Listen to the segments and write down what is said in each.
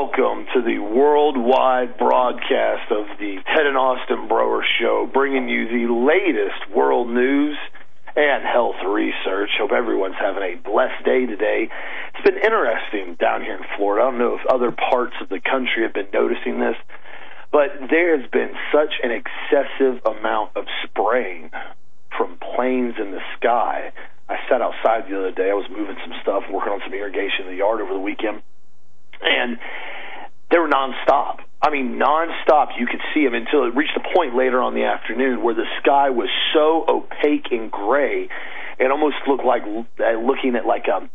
Welcome to the worldwide broadcast of the Ted and Austin Broer Show, bringing you the latest world news and health research. Hope everyone's having a blessed day today. It's been interesting down here in Florida. I don't know if other parts of the country have been noticing this, but there has been such an excessive amount of spraying from planes in the sky. I sat outside the other day. I was moving some stuff, working on some irrigation in the yard over the weekend, and they were nonstop. I mean, nonstop. You could see them until it reached a point later on the afternoon where the sky was so opaque and gray, it almost looked like looking at like a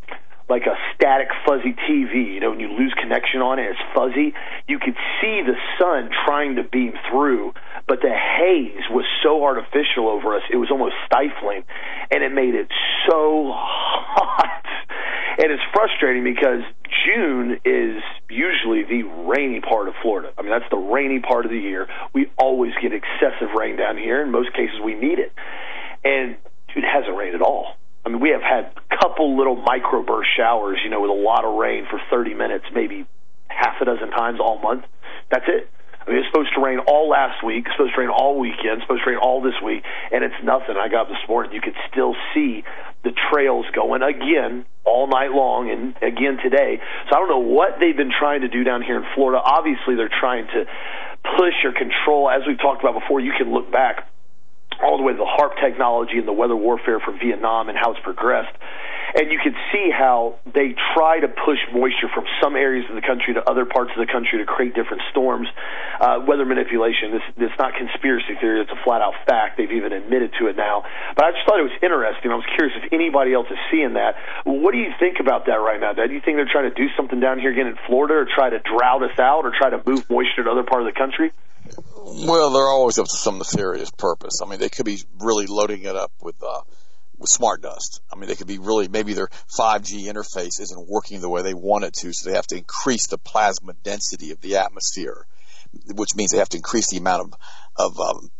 static fuzzy TV. You know, when you lose connection on it, it's fuzzy. You could see the sun trying to beam through, but the haze was so artificial over us, it was almost stifling, and it made it so hot. And it's frustrating because June is usually the rainy part of Florida. I mean, that's the rainy part of the year. We always get excessive rain down here. In most cases, we need it. And it hasn't rained at all. I mean, we have had a couple little microburst showers, you know, with a lot of rain for 30 minutes, maybe half a dozen times all month. That's it. I mean, it's supposed to rain all last week, it's supposed to rain all weekend, it's supposed to rain all this week, and it's nothing. I got up this morning, you could still see the trails going again all night long and again today. So I don't know what they've been trying to do down here in Florida. Obviously, they're trying to push or control. As we've talked about before, you can look back all the way to the HAARP technology and the weather warfare from Vietnam and how it's progressed. And you can see how they try to push moisture from some areas of the country to other parts of the country to create different storms. Weather manipulation, it's not conspiracy theory, it's a flat-out fact. They've even admitted to it now. But I just thought it was interesting. I was curious if anybody else is seeing that. What do you think about that right now, Dad? Do you think they're trying to do something down here again in Florida, or try to drought us out, or try to move moisture to other part of the country? Well, they're always up to some nefarious purpose. I mean, they could be really loading it up with smart dust. I mean, they could be really, maybe their 5G interface isn't working the way they want it to, so they have to increase the plasma density of the atmosphere, which means they have to increase the amount of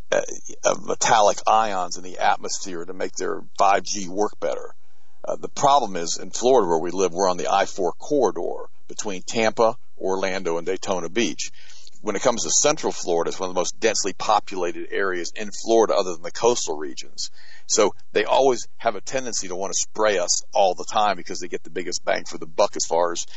metallic ions in the atmosphere to make their 5G work better. The problem is, in Florida where we live, we're on the I-4 corridor between Tampa, Orlando, and Daytona Beach. When it comes to Central Florida, it's one of the most densely populated areas in Florida other than the coastal regions. So they always have a tendency to want to spray us all the time because they get the biggest bang for the buck as far as,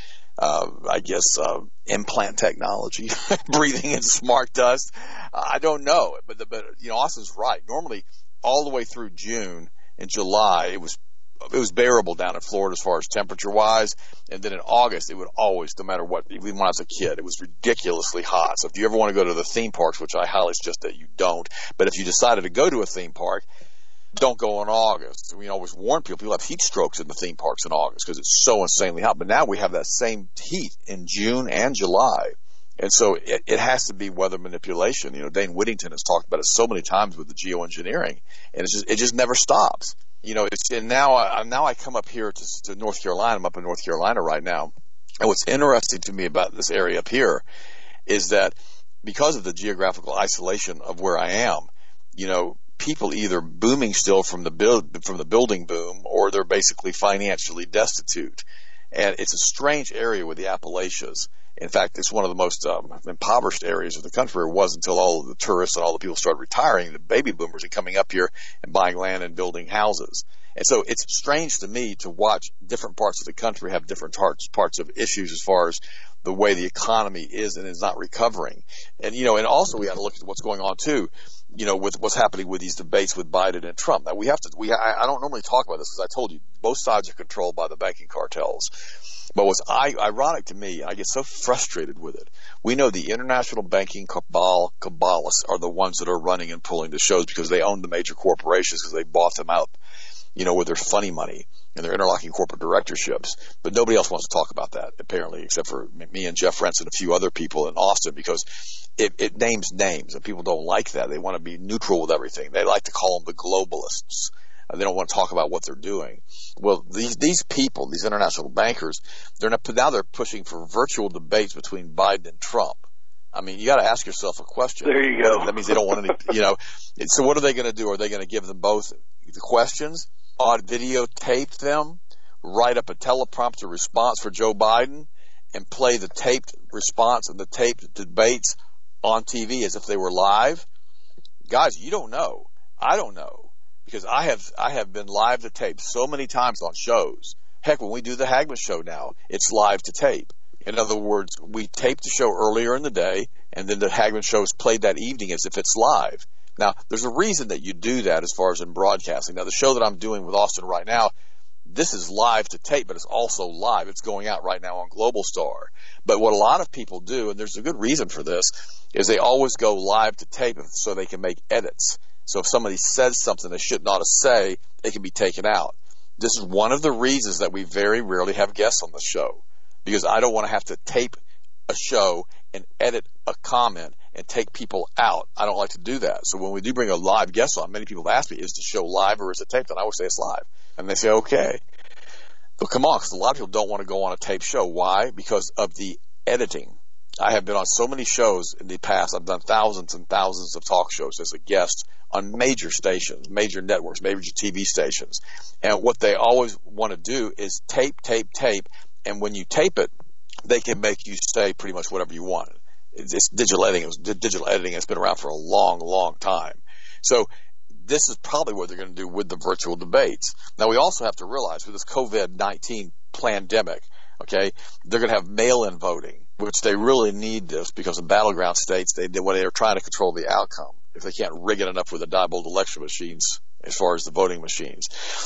implant technology, breathing in smart dust. I don't know, but you know, Austin's right. Normally, all the way through June and July, it was bearable down in Florida as far as temperature-wise, and then in August, it would always, no matter what, even when I was a kid, it was ridiculously hot. So if you ever want to go to the theme parks, which I highly suggest that you don't, but if you decided to go to a theme park, don't go in August. We always warn people have heat strokes in the theme parks in August because it's so insanely hot. But now we have that same heat in June and July. And so it has to be weather manipulation. You know, Dane Whittington has talked about it so many times with the geoengineering, and it just never stops. You know, now I come up here to North Carolina. I'm up in North Carolina right now. And what's interesting to me about this area up here is that because of the geographical isolation of where I am, you know, people either booming still from the building boom, or they're basically financially destitute. And it's a strange area with the Appalachians. In fact, it's one of the most impoverished areas of the country. It was until all of the tourists and all the people started retiring. The baby boomers are coming up here and buying land and building houses. And so it's strange to me to watch different parts of the country have different parts of issues as far as the way the economy is and is not recovering. And, you know, and also we got to look at what's going on too, you know, with what's happening with these debates with Biden and Trump. Now I don't normally talk about this because I told you both sides are controlled by the banking cartels. But what's ironic to me, I get so frustrated with it. We know the international banking cabalists are the ones that are running and pulling the shows because they own the major corporations because they bought them out, you know, with their funny money and their interlocking corporate directorships. But nobody else wants to talk about that, apparently, except for me and Jeff Rentz and a few other people in Austin, because it names names, and people don't like that. They want to be neutral with everything. They like to call them the globalists. They don't want to talk about what they're doing. Well, these people, these international bankers, they're pushing for virtual debates between Biden and Trump. I mean, you got to ask yourself a question. There you go. That means they don't want any, you know. So what are they going to do? Are they going to give them both the questions, videotape them, write up a teleprompter response for Joe Biden, and play the taped response and the taped debates on TV as if they were live? Guys, you don't know. I don't know, because I have been live to tape so many times on shows. Heck, when we do the Hagmann show now, it's live to tape. In other words, we tape the show earlier in the day, and then the Hagmann show is played that evening as if it's live. Now, there's a reason that you do that as far as in broadcasting. Now, the show that I'm doing with Austin right now, this is live to tape, but it's also live. It's going out right now on Global Star. But what a lot of people do, and there's a good reason for this, is they always go live to tape so they can make edits. So if somebody says something they should not say, it can be taken out. This is one of the reasons that we very rarely have guests on the show, because I don't want to have to tape a show and edit a comment and take people out. I don't like to do that. So when we do bring a live guest on, many people ask me, is the show live or is it taped? And I always say it's live. And they say, okay. But come on, because a lot of people don't want to go on a tape show. Why? Because of the editing. I have been on so many shows in the past. I've done thousands and thousands of talk shows as a guest on major stations, major networks, major TV stations. And what they always want to do is tape. And when you tape it, they can make you say pretty much whatever you want. It's digital editing. Digital editing has been around for a long, long time. So this is probably what they're going to do with the virtual debates. Now, we also have to realize with this COVID-19 pandemic, okay, they're going to have mail-in voting, which they really need this because in battleground states, they're trying to control the outcome. If they can't rig it enough with the Diebold election machines as far as the voting machines.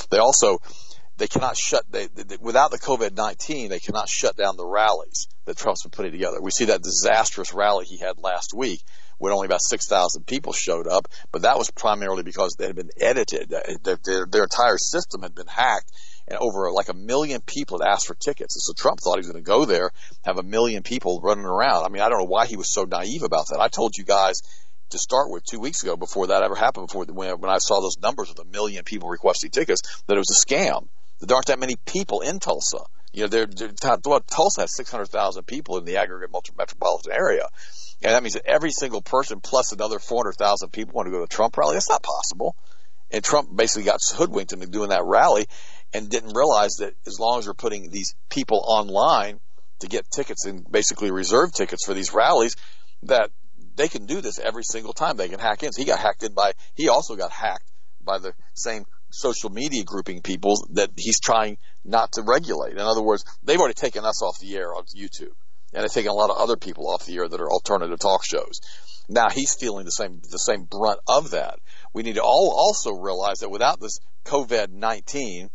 They cannot without the COVID-19, they cannot shut down the rallies that Trump's been putting together. We see that disastrous rally he had last week when only about 6,000 people showed up, but that was primarily because they had been edited. Their entire system had been hacked, and over like 1 million people had asked for tickets. And so Trump thought he was going to go there, have 1 million people running around. I mean, I don't know why he was so naive about that. I told you guys to start with 2 weeks ago, before that ever happened, when I saw those numbers of 1 million people requesting tickets, that it was a scam. There aren't that many people in Tulsa. You know, Tulsa has 600,000 people in the aggregate metropolitan area. And that means that every single person plus another 400,000 people want to go to the Trump rally. That's not possible. And Trump basically got hoodwinked into doing that rally and didn't realize that as long as we're putting these people online to get tickets and basically reserve tickets for these rallies, that they can do this every single time. They can hack in. So he also got hacked by the same social media grouping people that he's trying not to regulate. In other words, they've already taken us off the air on YouTube, and they've taken a lot of other people off the air that are alternative talk shows. Now he's feeling the same brunt of that. We need to also realize that without this COVID-19,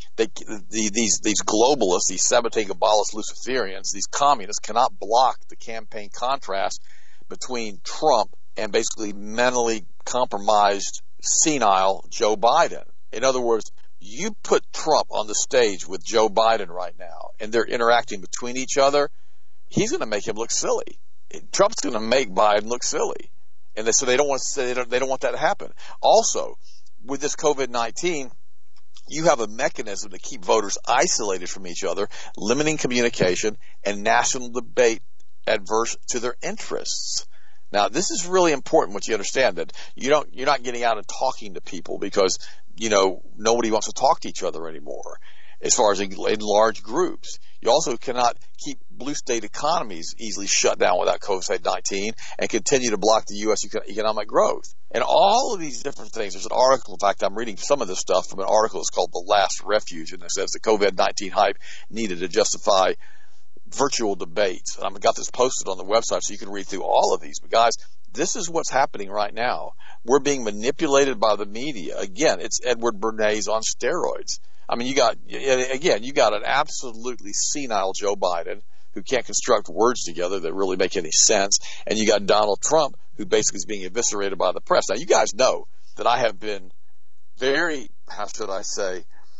these globalists, these sabotage abolish Luciferians, these communists cannot block the campaign contrast between Trump and basically mentally compromised, senile Joe Biden. In other words, you put Trump on the stage with Joe Biden right now, and they're interacting between each other, he's going to make him look silly. Trump's going to make Biden look silly, and so they don't want that to happen. Also, with this COVID-19, you have a mechanism to keep voters isolated from each other, limiting communication and national debate adverse to their interests. Now, this is really important. What you understand, that you're not getting out and talking to people because nobody wants to talk to each other anymore. As far as in large groups, you also cannot keep blue state economies easily shut down without COVID-19 and continue to block the U.S. economic growth. And all of these different things. There's an article. In fact, I'm reading some of this stuff from an article. It's called "The Last Refuge," and it says the COVID-19 hype needed to justify virtual debates. And I've got this posted on the website so you can read through all of these. But guys, this is what's happening right now. We're being manipulated by the media. Again, it's Edward Bernays on steroids. I mean, you got an absolutely senile Joe Biden who can't construct words together that really make any sense. And you got Donald Trump, who basically is being eviscerated by the press. Now, you guys know that I have been very, how should I say,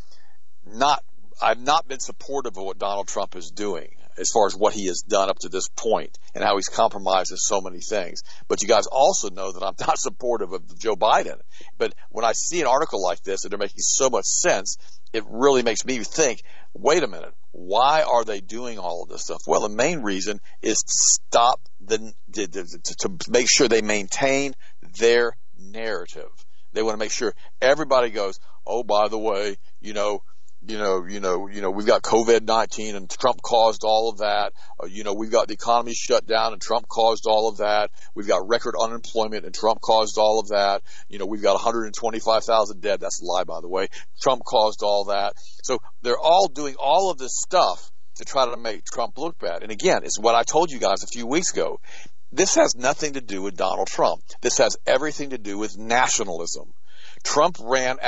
I've not been supportive of what Donald Trump is doing as far as what he has done up to this point and how he's compromised so many things. But you guys also know that I'm not supportive of Joe Biden. But when I see an article like this and they're making so much sense, it really makes me think, wait a minute, why are they doing all of this stuff? Well, the main reason is to stop to make sure they maintain their narrative. They want to make sure everybody goes, oh, by the way, we've got COVID-19 and Trump caused all of that. We've got the economy shut down and Trump caused all of that. We've got record unemployment and Trump caused all of that. We've got 125,000 dead. That's a lie, by the way. Trump caused all that. So they're all doing all of this stuff to try to make Trump look bad. And again, it's what I told you guys a few weeks ago. This has nothing to do with Donald Trump. This has everything to do with nationalism. Trump ran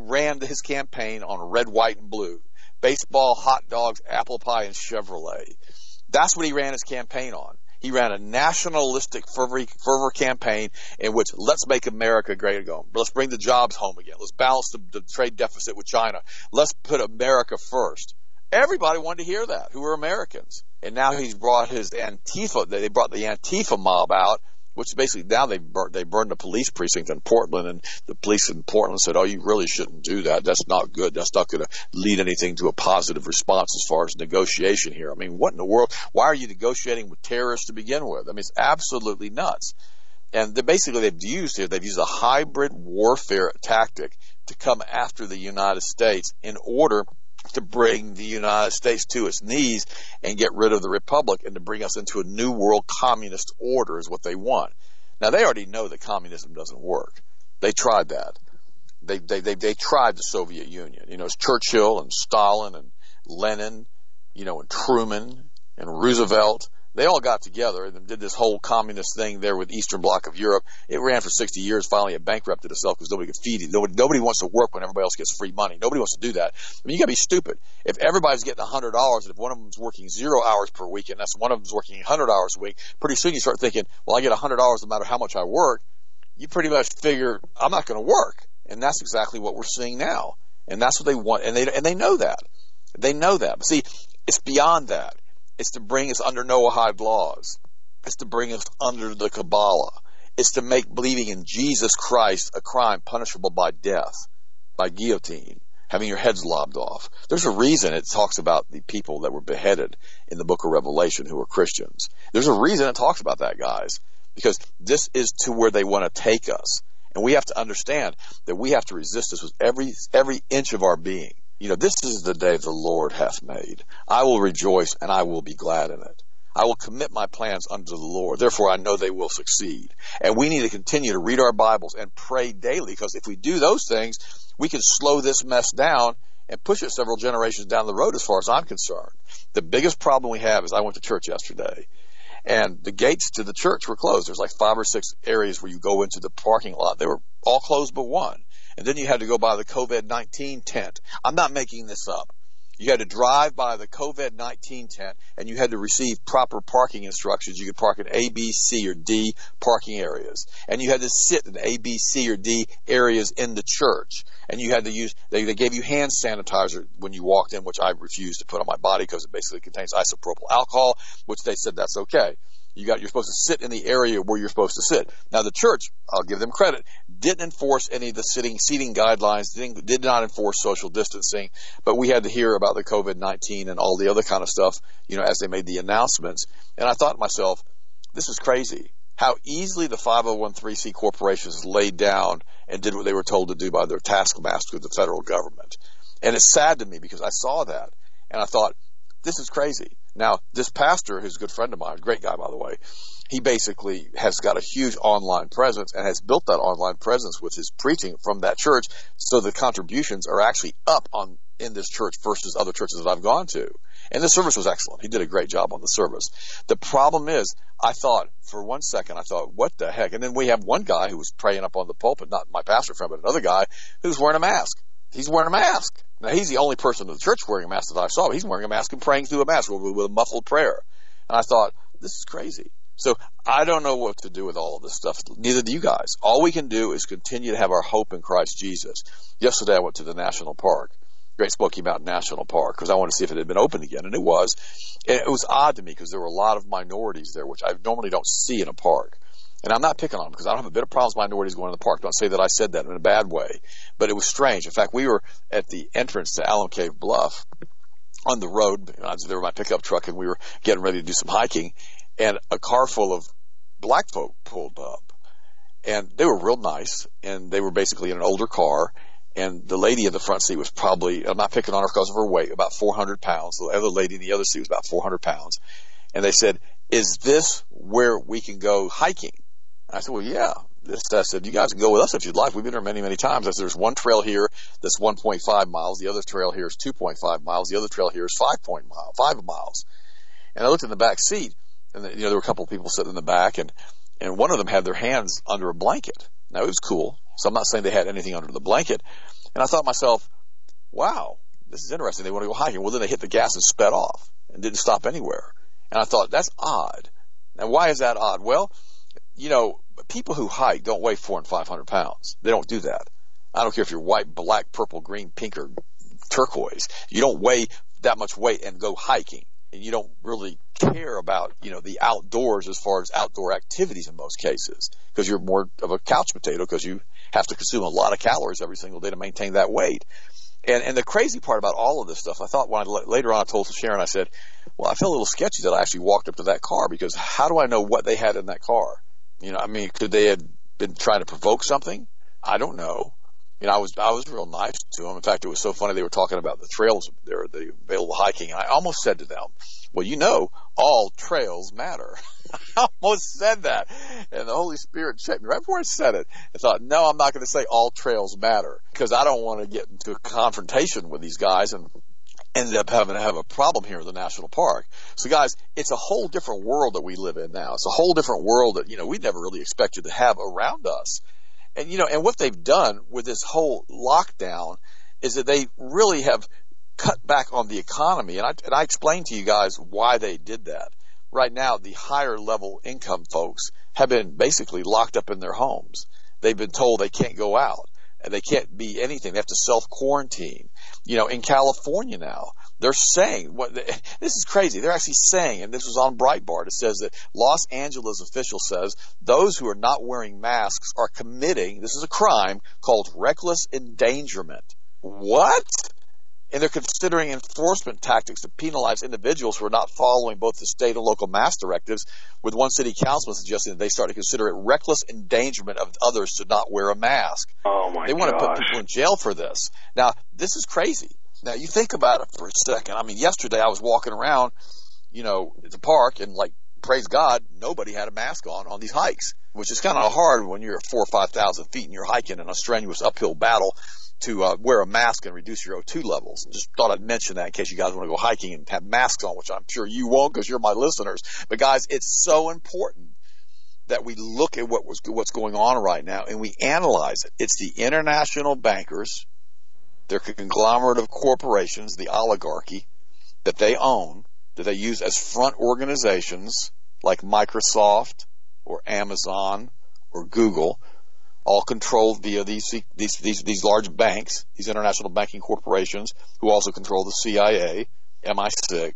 his campaign on red, white, and blue. Baseball, hot dogs, apple pie, and Chevrolet. That's what he ran his campaign on. He ran a nationalistic fervor campaign in which let's make America great again. Let's bring the jobs home again. Let's balance the trade deficit with China. Let's put America first. Everybody wanted to hear that, who were Americans. And now he's brought his Antifa, they brought the Antifa mob out, which basically now they burned the police precinct in Portland, and the police in Portland said, oh, you really shouldn't do that. That's not good. That's not going to lead anything to a positive response as far as negotiation here. I mean, what in the world? Why are you negotiating with terrorists to begin with? I mean, it's absolutely nuts. And they've used a hybrid warfare tactic to come after the United States in order to bring the United States to its knees and get rid of the republic and to bring us into a new world communist order is what they want. Now, they already know that communism doesn't work. They tried that. They tried the Soviet Union. It's Churchill and Stalin and Lenin, and Truman and Roosevelt. They all got together and did this whole communist thing there with the Eastern Bloc of Europe. It ran for 60 years. Finally, it bankrupted itself because nobody could feed it. Nobody wants to work when everybody else gets free money. Nobody wants to do that. I mean, you got to be stupid. If everybody's getting $100 and if one of them's working 0 hours per week and that's one of them's working 100 hours a week, pretty soon you start thinking, well, I get $100 no matter how much I work. You pretty much figure I'm not going to work. And that's exactly what we're seeing now. And that's what they want. And they know that. They know that. But see, it's beyond that. It's to bring us under Noahide laws. It's to bring us under the Kabbalah. It's to make believing in Jesus Christ a crime punishable by death, by guillotine, having your heads lobbed off. There's a reason it talks about the people that were beheaded in the book of Revelation who were Christians. There's a reason it talks about that, guys, because this is to where they want to take us. And we have to understand that we have to resist this with every inch of our being. This is the day the Lord hath made. I will rejoice and I will be glad in it. I will commit my plans unto the Lord. Therefore, I know they will succeed. And we need to continue to read our Bibles and pray daily, because if we do those things, we can slow this mess down and push it several generations down the road as far as I'm concerned. The biggest problem we have is I went to church yesterday, and the gates to the church were closed. There's like 5 or 6 areas where you go into the parking lot. They were all closed but one. And then you had to go by the COVID-19 tent. I'm not making this up. You had to drive by the COVID-19 tent, and you had to receive proper parking instructions. You could park in A, B, C, or D parking areas. And you had to sit in A, B, C, or D areas in the church. And you had to use, they gave you hand sanitizer when you walked in, which I refused to put on my body because it basically contains isopropyl alcohol, which they said that's okay. You're supposed to sit in the area where you're supposed to sit. Now, the church, I'll give them credit, didn't enforce any of the seating guidelines, did not enforce social distancing, but we had to hear about the COVID-19 and all the other kind of stuff, as they made the announcements. And I thought to myself, this is crazy. How easily the 501(c) corporations laid down and did what they were told to do by their taskmaster, the federal government. And it's sad to me because I saw that, and I thought, this is crazy. Now, this pastor, who's a good friend of mine, great guy, by the way, he basically has got a huge online presence and has built that online presence with his preaching from that church, so the contributions are actually up in this church versus other churches that I've gone to. And the service was excellent. He did a great job on the service. The problem is, I thought, for 1 second, what the heck? And then we have one guy who was praying up on the pulpit, not my pastor friend, but another guy who's wearing a mask. He's wearing a mask. Now, he's the only person in the church wearing a mask that I saw. He's wearing a mask and praying through a mask with a muffled prayer. And I thought, this is crazy. So I don't know what to do with all of this stuff. Neither do you guys. All we can do is continue to have our hope in Christ Jesus. Yesterday I went to the national park, Great Smoky Mountain National Park, because I wanted to see if it had been open again, and it was. And it was odd to me because there were a lot of minorities there, which I normally don't see in a park. And I'm not picking on them because I don't have a bit of problems with minorities going to the park. Don't say that I said that in a bad way. But it was strange. In fact, we were at the entrance to Alum Cave Bluff on the road. There was my pickup truck, and we were getting ready to do some hiking. And a car full of black folk pulled up. And they were real nice. And they were basically in an older car. And the lady in the front seat was probably, I'm not picking on her because of her weight, about 400 pounds. The other lady in the other seat was about 400 pounds. And they said, is this where we can go hiking? I said, well, yeah. I said, you guys can go with us if you'd like. We've been there many, many times. I said, there's one trail here that's 1.5 miles. The other trail here is 2.5 miles. The other trail here is 5 miles. And I looked in the back seat, and there were a couple of people sitting in the back, and one of them had their hands under a blanket. Now, it was cool. So I'm not saying they had anything under the blanket. And I thought to myself, wow, this is interesting. They want to go hiking. Well, then they hit the gas and sped off and didn't stop anywhere. And I thought, that's odd. Now, why is that odd? Well, people who hike don't weigh 400 and 500 pounds. They don't do that. I don't care if you're white, black, purple, green, pink, or turquoise. You don't weigh that much weight and go hiking. And you don't really care about, the outdoors as far as outdoor activities in most cases, because you're more of a couch potato because you have to consume a lot of calories every single day to maintain that weight. And the crazy part about all of this stuff, I thought later on I told Sharon, I said, well, I felt a little sketchy that I actually walked up to that car, because how do I know what they had in that car? Could they have been trying to provoke something? I don't know. I was real nice to them. In fact, it was so funny. They were talking about the trails there, the available hiking. And I almost said to them, well, all trails matter. I almost said that. And the Holy Spirit checked me right before I said it. I thought, no, I'm not going to say all trails matter, because I don't want to get into a confrontation with these guys and ended up having to have a problem here in the national park. So guys, it's a whole different world that we live in now. It's a whole different world that, we never really expected to have around us. And, and what they've done with this whole lockdown is that they really have cut back on the economy. And I explained to you guys why they did that. Right now, the higher level income folks have been basically locked up in their homes. They've been told they can't go out and they can't be anything. They have to self-quarantine. In California now, they're saying, this is crazy. They're actually saying, and this was on Breitbart, it says that Los Angeles official says those who are not wearing masks are committing, this is a crime, called reckless endangerment. What? And they're considering enforcement tactics to penalize individuals who are not following both the state and local mask directives, with one city councilman suggesting that they start to consider it reckless endangerment of others to not wear a mask. Oh, my God. They want to put people in jail for this. Now, this is crazy. Now, you think about it for a second. Yesterday I was walking around, at the park, and praise God, nobody had a mask on these hikes, which is kind of hard when you're at 4,000 or 5,000 feet and you're hiking in a strenuous uphill battle to wear a mask and reduce your O2 levels. Just thought I'd mention that in case you guys want to go hiking and have masks on, which I'm sure you won't because you're my listeners. But guys, it's so important that we look at what's going on right now and we analyze it. It's the international bankers, their conglomerate of corporations, the oligarchy that they own, that they use as front organizations like Microsoft or Amazon or Google, all controlled via these large banks, these international banking corporations, who also control the CIA, MI6,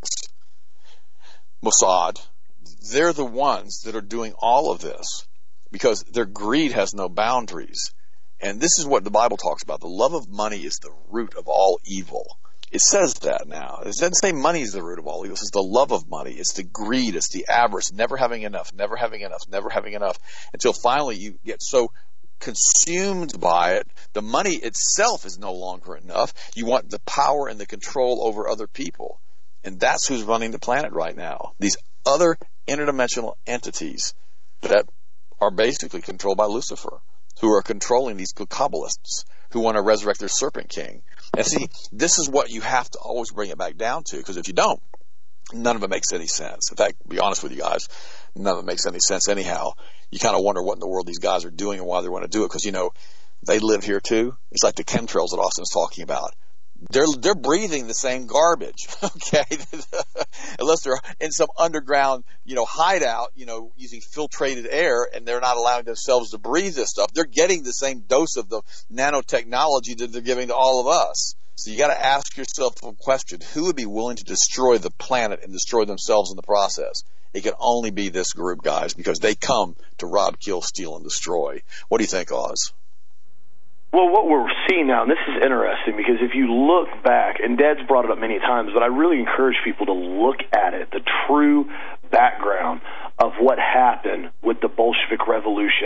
Mossad. They're the ones that are doing all of this because their greed has no boundaries. And this is what the Bible talks about. The love of money is the root of all evil. It says that now. It doesn't say money is the root of all evil. It says the love of money. It's the greed. It's the avarice, never having enough, never having enough, never having enough, until finally you get so consumed by it, the money itself is no longer enough. You want the power and the control over other people. And that's who's running the planet right now. These other interdimensional entities that are basically controlled by Lucifer, who are controlling these Kabbalists who want to resurrect their serpent king. And see, this is what you have to always bring it back down to, because if you don't, none of it makes any sense. In fact, to be honest with you guys, none of it makes any sense anyhow. You kind of wonder what in the world these guys are doing and why they want to do it, because, they live here too. It's like the chemtrails that Austin's talking about. They're breathing the same garbage, okay? Unless they're in some underground, hideout, using filtrated air, and they're not allowing themselves to breathe this stuff. They're getting the same dose of the nanotechnology that they're giving to all of us. So you got to ask yourself a question: who would be willing to destroy the planet and destroy themselves in the process? It can only be this group, guys, because they come to rob, kill, steal, and destroy. What do you think, Oz? Well, what we're seeing now, and this is interesting, because if you look back, and Dad's brought it up many times, but I really encourage people to look at it, the true background of what happened with the Bolshevik Revolution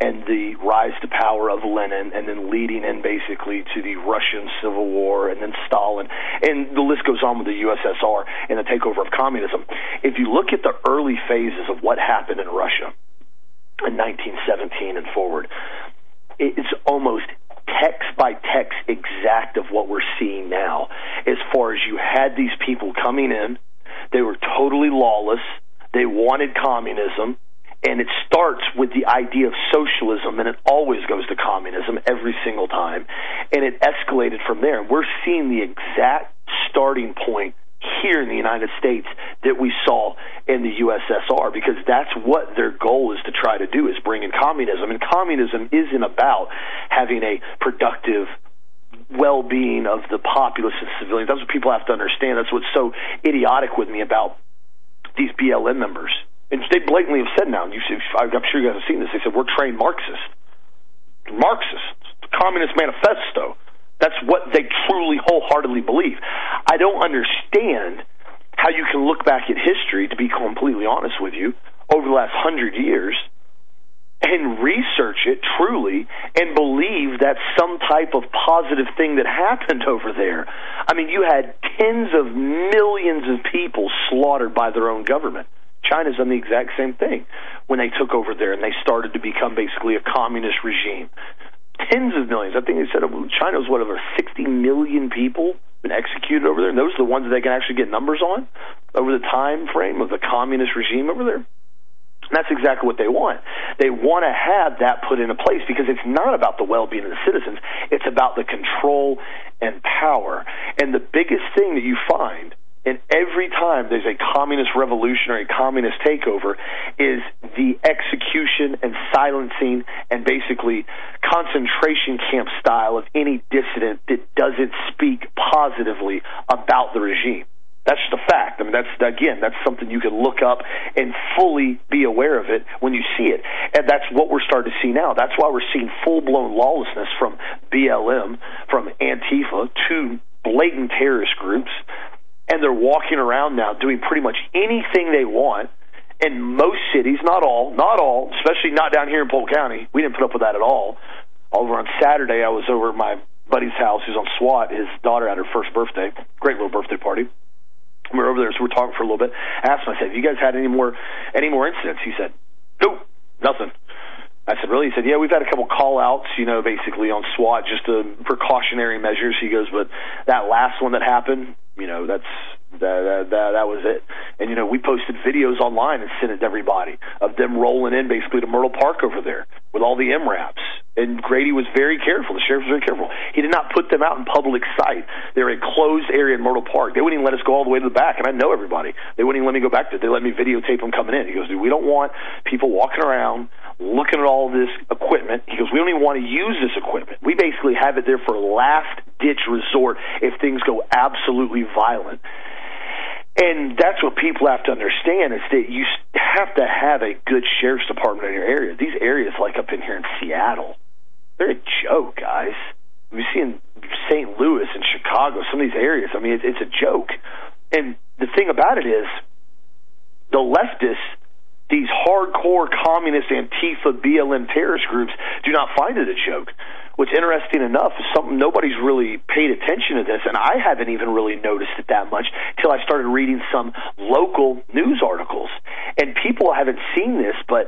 and the rise to power of Lenin, and then leading in basically to the Russian Civil War, and then Stalin, and the list goes on with the USSR and the takeover of communism. If you look at the early phases of what happened in Russia in 1917 and forward, it's almost text by text exact of what we're seeing now, as far as you had these people coming in. They were totally lawless. They wanted communism. And it starts with the idea of socialism, and it always goes to communism every single time. And it escalated from there. We're seeing the exact starting point here in the United States that we saw in the USSR, because that's what their goal is to try to do, is bring in communism. And communism isn't about having a productive well-being of the populace and civilians. That's what people have to understand. That's what's so idiotic with me about these BLM members. And they blatantly have said now, I'm sure you guys have seen this, they said, we're trained Marxists. Marxists. The Communist Manifesto. That's what they truly, wholeheartedly believe. I don't understand how you can look back at history, to be completely honest with you, over the last 100 years, and research it truly and believe that's some type of positive thing that happened over there. I mean, you had tens of millions of people slaughtered by their own government. China's done the exact same thing when they took over there and they started to become basically a communist regime. Tens of millions. I think they said China's over 60 million people been executed over there, and those are the ones that they can actually get numbers on over the time frame of the communist regime over there. And that's exactly what they want. They want to have that put into place, because it's not about the well-being of the citizens. It's about the control and power. And the biggest thing that you find, and every time there's a communist revolution or a communist takeover, is the execution and silencing and basically concentration camp style of any dissident that doesn't speak positively about the regime. That's just a fact. I mean, that's something you can look up and fully be aware of it when you see it. And that's what we're starting to see now. That's why we're seeing full-blown lawlessness from BLM, from Antifa, to blatant terrorist groups. And they're walking around now doing pretty much anything they want in most cities, not all, especially not down here in Polk County. We didn't put up with that at all. Over on Saturday, I was over at my buddy's house who's on SWAT. His daughter had her first birthday. Great little birthday party. We were over there, so we were talking for a little bit. I asked him, I said, have you guys had any more incidents? He said, nope, nothing. I said, really? He said, yeah, we've had a couple call-outs, basically on SWAT, just precautionary measures. He goes, but that last one that happened, that was it. And, we posted videos online and sent it to everybody of them rolling in basically to Myrtle Park over there with all the MRAPs. And Grady was very careful. The sheriff was very careful. He did not put them out in public sight. They're a closed area in Myrtle Park. They wouldn't even let us go all the way to the back, and I know everybody. They wouldn't even let me go back there. They let me videotape them coming in. He goes, dude, we don't want people walking around looking at all this equipment. He goes, we don't even want to use this equipment. We basically have it there for last-ditch resort if things go absolutely violent. And that's what people have to understand, is that you have to have a good sheriff's department in your area. These areas, like up in here in Seattle, they're a joke, guys. We see in St. Louis and Chicago, some of these areas, I mean, it's a joke. And the thing about it is, the leftists, these hardcore communist Antifa, BLM terrorist groups, do not find it a joke. What's interesting enough is something nobody's really paid attention to this, and I haven't even really noticed it that much till I started reading some local news articles. And people haven't seen this, but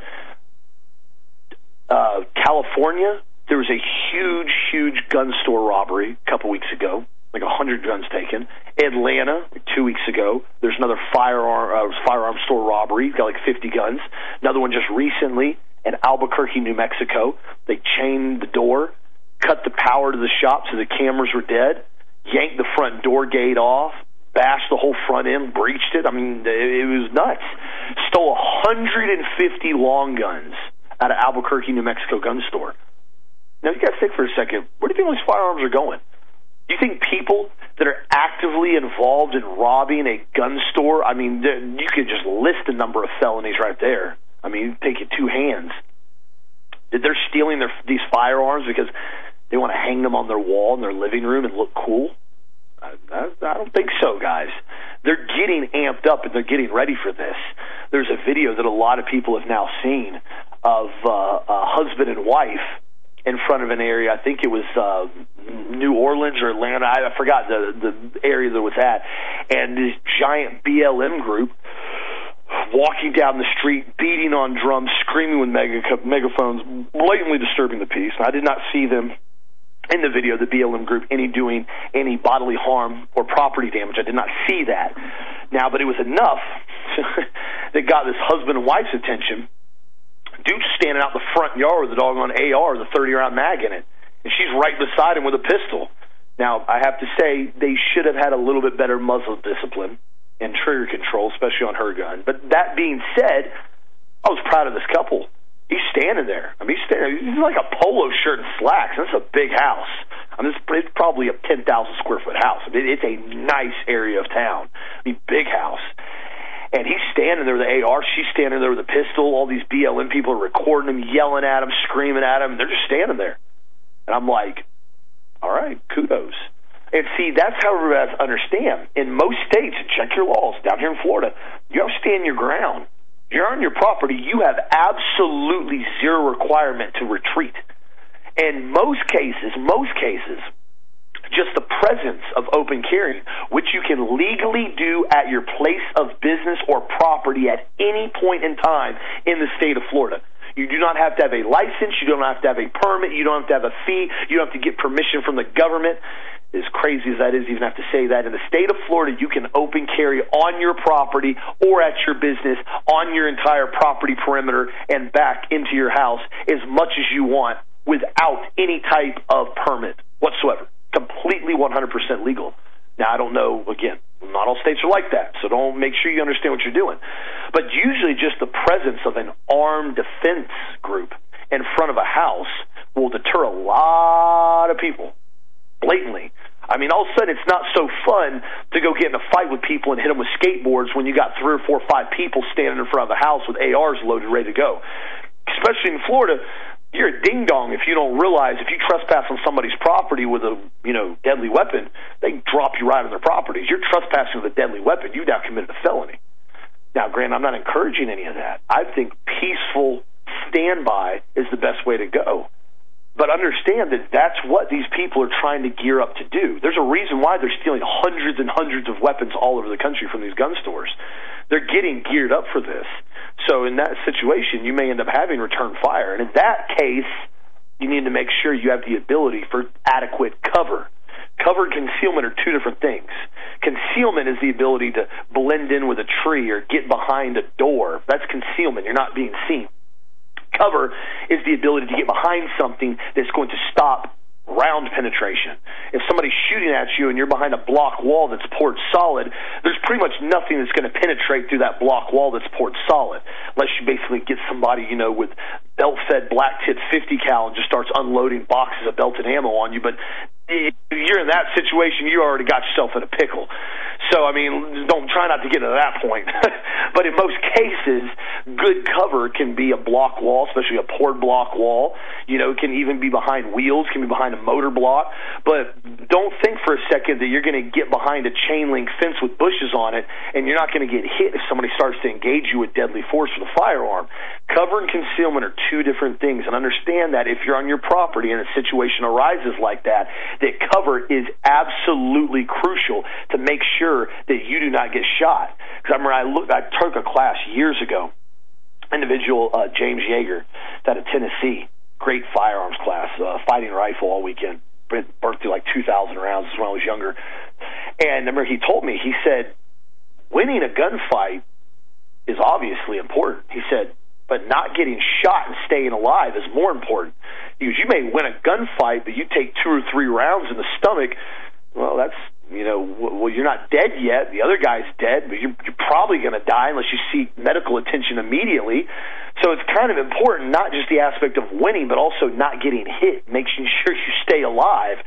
California, there was a huge gun store robbery a couple weeks ago, like 100 guns taken. Atlanta, 2 weeks ago, there's another firearm store robbery, got like 50 guns. Another one just recently in Albuquerque, New Mexico. They chained the door, cut the power to the shop so the cameras were dead, yanked the front door gate off, bashed the whole front end, breached it. I mean, it was nuts. Stole 150 long guns out of Albuquerque, New Mexico gun store. Now, you got to think for a second, where do you think these firearms are going? Do you think people that are actively involved in robbing a gun store, I mean, you could just list the number of felonies right there. I mean, it'd take you two hands. They're stealing these firearms because they want to hang them on their wall in their living room and look cool? I don't think so, guys. They're getting amped up and they're getting ready for this. There's a video that a lot of people have now seen of a husband and wife in front of an area. I think it was New Orleans or Atlanta. I forgot the area that was at. And this giant BLM group walking down the street, beating on drums, screaming with megaphones, blatantly disturbing the peace. And I did not see them in the video, the BLM group, doing any bodily harm or property damage. I did not see that. Now, but it was enough that got this husband and wife's attention. Dude's standing out the front yard with a doggone AR, the 30-round mag in it, and she's right beside him with a pistol. Now, I have to say, they should have had a little bit better muzzle discipline and trigger control, especially on her gun. But that being said, I was proud of this couple. He's standing there. I mean, he's like a polo shirt and slacks. That's a big house. I mean, it's probably a 10,000 square foot house. I mean, it's a nice area of town. I mean, big house. And he's standing there with the AR. She's standing there with a pistol. All these BLM people are recording him, yelling at him, screaming at him. They're just standing there. And I'm like, all right, kudos. And see, that's how we have to understand. In most states, check your laws. Down here in Florida, you have to stand your ground. You're on your property. You have absolutely zero requirement to retreat. In most cases, just the presence of open carrying, which you can legally do at your place of business or property at any point in time in the state of Florida. You do not have to have a license. You don't have to have a permit. You don't have to have a fee. You don't have to get permission from the government. As crazy as that is, even have to say that, in the state of Florida, you can open carry on your property or at your business on your entire property perimeter and back into your house as much as you want without any type of permit whatsoever. Completely 100% legal. Now, I don't know, again, not all states are like that, so don't make sure you understand what you're doing. But usually just the presence of an armed defense group in front of a house will deter a lot of people, blatantly. I mean, all of a sudden it's not so fun to go get in a fight with people and hit them with skateboards when you got 3 or 4 or 5 people standing in front of a house with ARs loaded, ready to go. Especially in Florida, you're a ding-dong if you don't realize if you trespass on somebody's property with a, deadly weapon, they drop you right on their property. If you're trespassing with a deadly weapon, you've now committed a felony. Now, granted, I'm not encouraging any of that. I think peaceful standby is the best way to go. But understand that that's what these people are trying to gear up to do. There's a reason why they're stealing hundreds and hundreds of weapons all over the country from these gun stores. They're getting geared up for this. So in that situation, you may end up having return fire. And in that case, you need to make sure you have the ability for adequate cover. Cover and concealment are 2 different things. Concealment is the ability to blend in with a tree or get behind a door. That's concealment. You're not being seen. Cover is the ability to get behind something that's going to stop round penetration. If somebody's shooting at you and you're behind a block wall that's poured solid, there's pretty much nothing that's going to penetrate through that block wall that's poured solid, unless you basically get somebody, with belt-fed black-tip 50 cal and just starts unloading boxes of belted ammo on you. But if you're in that situation, you already got yourself in a pickle. So, don't try not to get to that point. But in most cases, good cover can be a block wall, especially a poured block wall. It can even be behind wheels, can be behind a motor block. But don't think for a second that you're going to get behind a chain link fence with bushes on it and you're not going to get hit if somebody starts to engage you with deadly force with a firearm. Cover and concealment are 2 different things. And understand that if you're on your property and a situation arises like that cover is absolutely crucial to make sure that you do not get shot. Because I took a class years ago, individual James Yeager, out of Tennessee, great firearms class, fighting rifle all weekend, burnt through like 2,000 rounds when I was younger. And I remember he told me, he said, winning a gunfight is obviously important. He said, but not getting shot and staying alive is more important. Because you may win a gunfight, but you take 2 or 3 rounds in the stomach, well, that's, you're not dead yet. The other guy's dead, but you're probably going to die unless you seek medical attention immediately. So it's kind of important, not just the aspect of winning, but also not getting hit, making sure you stay alive.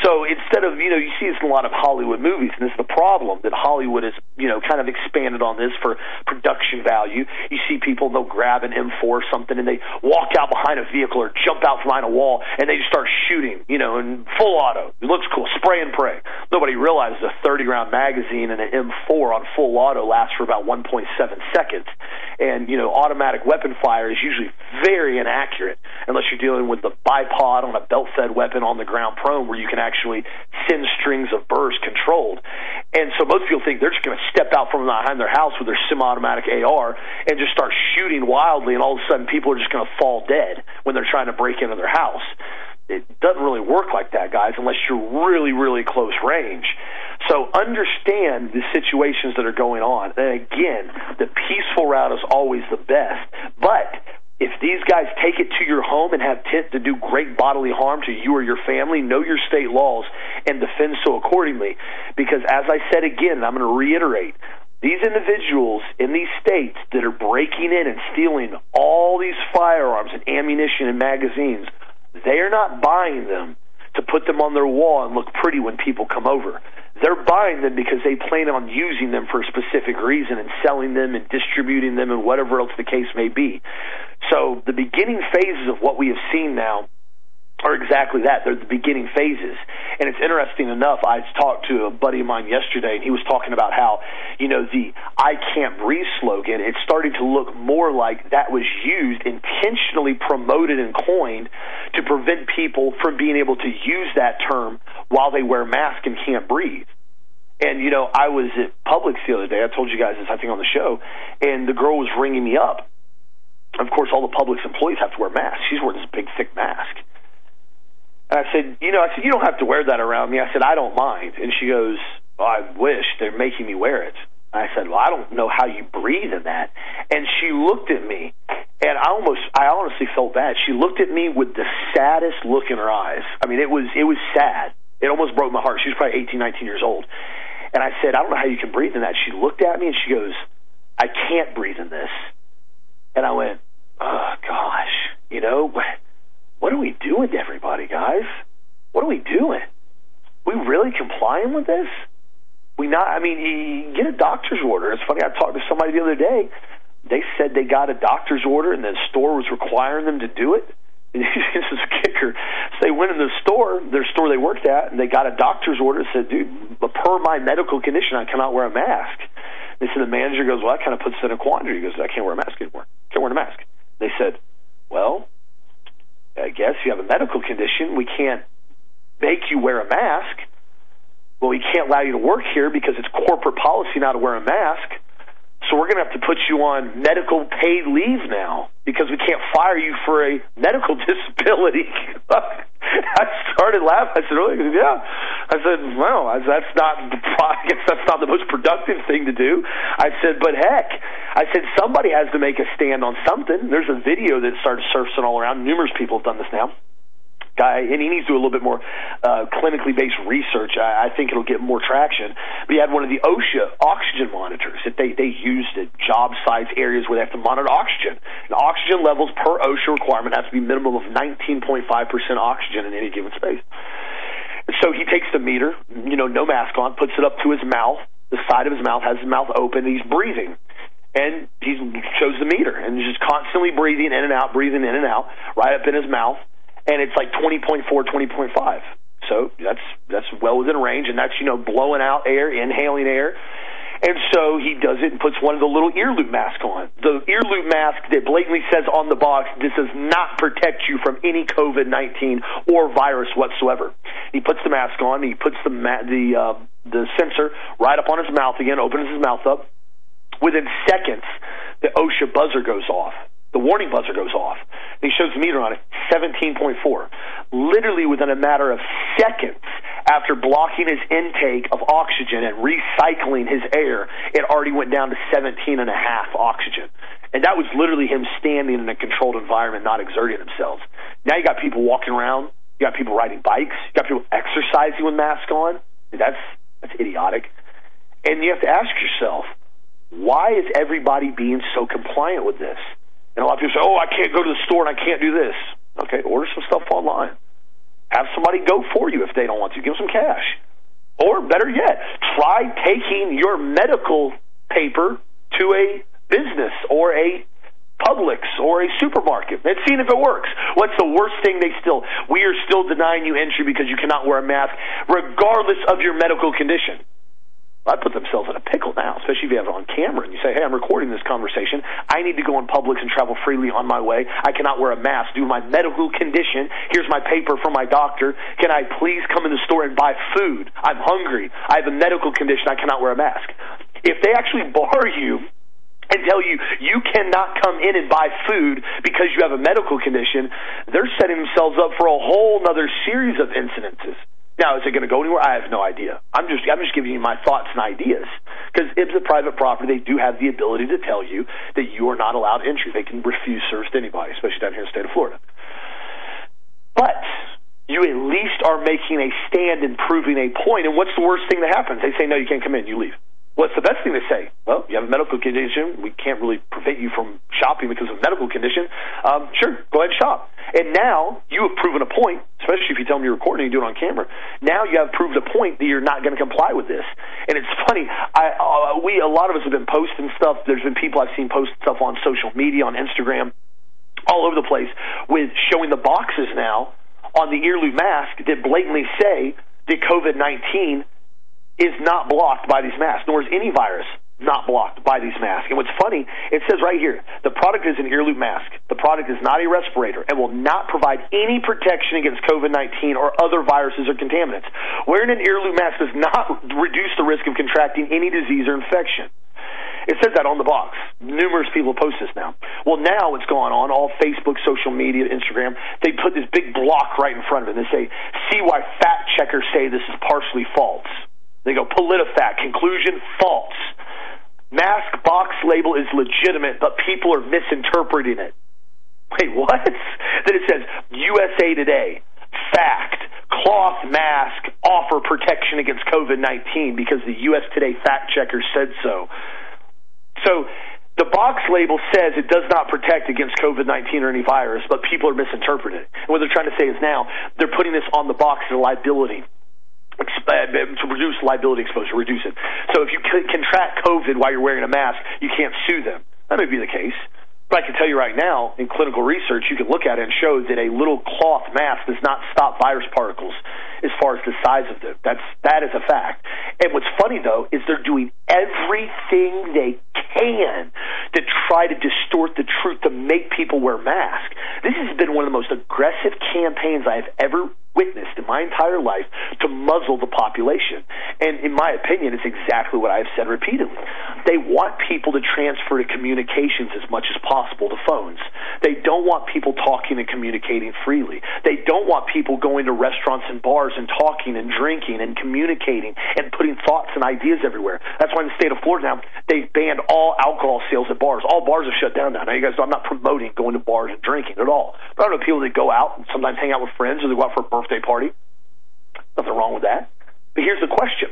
So instead of, you see this in a lot of Hollywood movies, and this is the problem, that Hollywood has, kind of expanded on this for production value. You see people, they'll grab an M4 or something, and they walk out behind a vehicle or jump out behind a wall, and they just start shooting, in full auto. It looks cool, spray and pray. Nobody realizes a 30-round magazine and an M4 on full auto lasts for about 1.7 seconds. And, automatic weapon fire is usually very inaccurate unless you're dealing with the bipod on a belt-fed weapon on the ground prone where you can actually send strings of bursts controlled. And so most people think they're just going to step out from behind their house with their semi-automatic AR and just start shooting wildly, and all of a sudden people are just going to fall dead when they're trying to break into their house. It doesn't really work like that, guys, unless you're really, really close range. So understand the situations that are going on. And again, the peaceful route is always the best. But if these guys take it to your home and have intent to do great bodily harm to you or your family, know your state laws and defend so accordingly. Because as I said again, and I'm going to reiterate, these individuals in these states that are breaking in and stealing all these firearms and ammunition and magazines, they are not buying them to put them on their wall and look pretty when people come over. They're buying them because they plan on using them for a specific reason and selling them and distributing them and whatever else the case may be. So the beginning phases of what we have seen now are exactly that. They're the beginning phases. And it's interesting enough, I talked to a buddy of mine yesterday, and he was talking about how, the I Can't Breathe slogan, it's starting to look more like that was used, intentionally promoted and coined to prevent people from being able to use that term while they wear masks and can't breathe. And, I was at Publix the other day. I told you guys this, I think, on the show, and the girl was ringing me up. Of course, all the Publix employees have to wear masks. She's wearing this big, thick mask. And I said, you don't have to wear that around me. I said, I don't mind. And she goes, oh, I wish. They're making me wear it. And I said, well, I don't know how you breathe in that. And she looked at me, and I honestly felt bad. She looked at me with the saddest look in her eyes. I mean, it was sad. It almost broke my heart. She was probably 18, 19 years old. And I said, I don't know how you can breathe in that. She looked at me, and she goes, I can't breathe in this. And I went, oh, gosh, what are we doing to everybody, guys? What are we doing? We really complying with this? You get a doctor's order. It's funny, I talked to somebody the other day. They said they got a doctor's order and the store was requiring them to do it. And this is a kicker. So they went in their store they worked at, and they got a doctor's order that said, dude, per my medical condition, I cannot wear a mask. They said, the manager goes, well, that kind of puts it in a quandary. He goes, I can't wear a mask anymore. Can't wear a mask. They said, well, I guess you have a medical condition. We can't make you wear a mask. Well, we can't allow you to work here because it's corporate policy now to wear a mask. So we're going to have to put you on medical paid leave now because we can't fire you for a medical disability. I started laughing. I said, really? Yeah. I said, well, I guess that's not the most productive thing to do. I said, but heck, I said, somebody has to make a stand on something. There's a video that started surfacing all around. Numerous people have done this now. Guy, and he needs to do a little bit more clinically based research. I think it'll get more traction. But he had one of the OSHA oxygen monitors that they used at job sites, areas where they have to monitor oxygen. And oxygen levels per OSHA requirement have to be minimum of 19.5% oxygen in any given space. So he takes the meter, no mask on, puts it up to his mouth. The side of his mouth has his mouth open, and he's breathing. And he shows the meter, and he's just constantly breathing in and out, right up in his mouth. And it's like 20.4, 20.5. So that's well within range, and that's, blowing out air, inhaling air. And so he does it and puts one of the little ear loop masks on. The ear loop mask that blatantly says on the box, this does not protect you from any COVID-19 or virus whatsoever. He puts the mask on, he puts the sensor right up on his mouth again, opens his mouth up. Within seconds, the OSHA buzzer goes off. The warning buzzer goes off. He shows the meter on it, 17.4. Literally within a matter of seconds after blocking his intake of oxygen and recycling his air, it already went down to 17.5 oxygen. And that was literally him standing in a controlled environment, not exerting themselves. Now you got people walking around. You got people riding bikes. You got people exercising with masks on. That's idiotic. And you have to ask yourself, why is everybody being so compliant with this? And a lot of people say, I can't go to the store and I can't do this. Okay, order some stuff online. Have somebody go for you if they don't want to. Give them some cash. Or better yet, try taking your medical paper to a business or a Publix or a supermarket and seeing if it works. What's the worst thing? We are still denying you entry because you cannot wear a mask regardless of your medical condition. I put themselves in a pickle now, especially if you have it on camera and you say, hey, I'm recording this conversation. I need to go in Publix and travel freely on my way. I cannot wear a mask due to my medical condition. Here's my paper from my doctor. Can I please come in the store and buy food? I'm hungry. I have a medical condition. I cannot wear a mask. If they actually bar you and tell you you cannot come in and buy food because you have a medical condition, they're setting themselves up for a whole other series of incidences. Now, is it going to go anywhere? I have no idea. I'm just giving you my thoughts and ideas. Because it's a private property. They do have the ability to tell you that you are not allowed entry. They can refuse service to anybody, especially down here in the state of Florida. But you at least are making a stand and proving a point. And what's the worst thing that happens? They say, no, you can't come in. You leave. What's the best thing to say? Well, you have a medical condition. We can't really prevent you from shopping because of a medical condition. Sure, go ahead and shop. And now you have proven a point, especially if you tell me you're recording and you do it on camera. Now you have proved a point that you're not going to comply with this. And it's funny. A lot of us have been posting stuff. There's been people I've seen post stuff on social media, on Instagram, all over the place, with showing the boxes now on the ear loop mask that blatantly say that COVID-19 is not blocked by these masks, nor is any virus not blocked by these masks. And what's funny, it says right here, the product is an ear loop mask. The product is not a respirator and will not provide any protection against COVID-19 or other viruses or contaminants. Wearing an ear loop mask does not reduce the risk of contracting any disease or infection. It says that on the box. Numerous people post this now. Well, now what's going on, all Facebook, social media, Instagram, they put this big block right in front of it and they say, see why fact checkers say this is partially false. They go, PolitiFact, conclusion, false. Mask box label is legitimate, but people are misinterpreting it. Wait, what? Then it says, USA Today, fact, cloth mask offer protection against COVID-19 because the US Today fact checker said so. So the box label says it does not protect against COVID-19 or any virus, but people are misinterpreting it. And what they're trying to say is now they're putting this on the box as a liability. To reduce liability exposure, reduce it. So if you contract COVID while you're wearing a mask, you can't sue them. That may be the case. But I can tell you right now, in clinical research, you can look at it and show that a little cloth mask does not stop virus particles as far as the size of them. That is a fact. And what's funny, though, is they're doing everything they can to try to distort the truth to make people wear masks. This has been one of the most aggressive campaigns I have ever witnessed in my entire life to muzzle the population. And in my opinion, it's exactly what I've said repeatedly. They want people to transfer to communications as much as possible to phones. They don't want people talking and communicating freely. They don't want people going to restaurants and bars and talking and drinking and communicating and putting thoughts and ideas everywhere. That's why in the state of Florida now, they've banned all alcohol sales at bars. All bars have shut down now. Now, you guys know I'm not promoting going to bars and drinking at all. But I know people that go out and sometimes hang out with friends or they go out for a birthday party. Nothing wrong with that. But here's the question.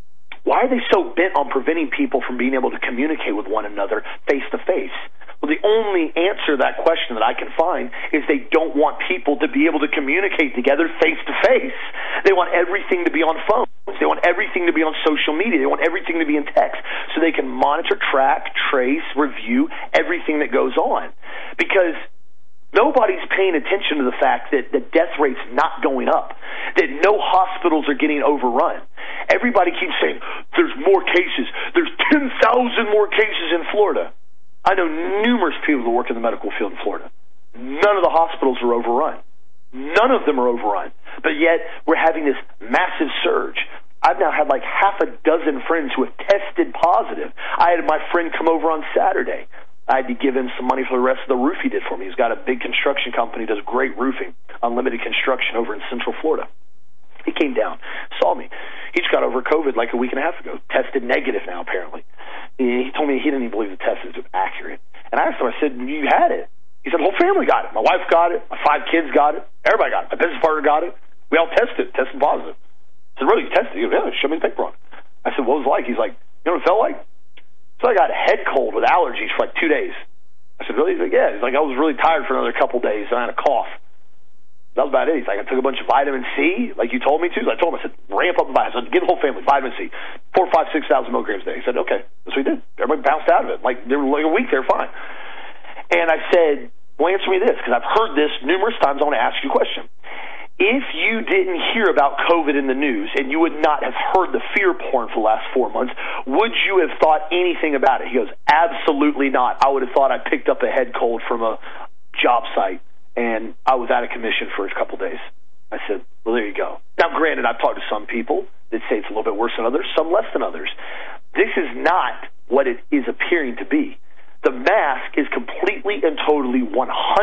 Why are they so bent on preventing people from being able to communicate with one another face to face? Well, the only answer to that question that I can find is they don't want people to be able to communicate together face to face. They want everything to be on phones. They want everything to be on social media. They want everything to be in text so they can monitor, track, trace, review everything that goes on. Because nobody's paying attention to the fact that the death rate's not going up, that no hospitals are getting overrun. Everybody keeps saying, there's more cases. There's 10,000 more cases in Florida. I know numerous people that work in the medical field in Florida. None of the hospitals are overrun. None of them are overrun. But yet, we're having this massive surge. I've now had like half a dozen friends who have tested positive. I had my friend come over on Saturday. I had to give him some money for the rest of the roof he did for me. He's got a big construction company, does great roofing, unlimited construction over in Central Florida. He came down, saw me. He just got over COVID like a week and a half ago. Tested negative now, apparently. He told me he didn't even believe the test was accurate. And I asked him, I said, you had it? He said, the whole family got it. My wife got it. My 5 kids got it. Everybody got it. My business partner got it. We all tested positive. I said, really, you tested? He goes, yeah, show me the paper on it. I said, what was it like? He's like, you know what it felt like? So I got a head cold with allergies for like 2 days. I said, really? He's like, yeah. He's like, I was really tired for another couple days, and I had a cough. That was about it. He's like, I took a bunch of vitamin C, like you told me to. So I told him, I said, ramp up the vitamin. I said, give the whole family vitamin C, 4, 5, 6,000 milligrams a day. He said, okay. That's what we did. Everybody bounced out of it. Like, they were like a week, they were fine. And I said, well, answer me this, because I've heard this numerous times. I want to ask you a question. If you didn't hear about COVID in the news and you would not have heard the fear porn for the last 4 months, would you have thought anything about it? He goes, absolutely not. I would have thought I picked up a head cold from a job site and I was out of commission for a couple days. I said, well, there you go. Now, granted, I've talked to some people that say it's a little bit worse than others, some less than others. This is not what it is appearing to be. The mask is completely and totally 100%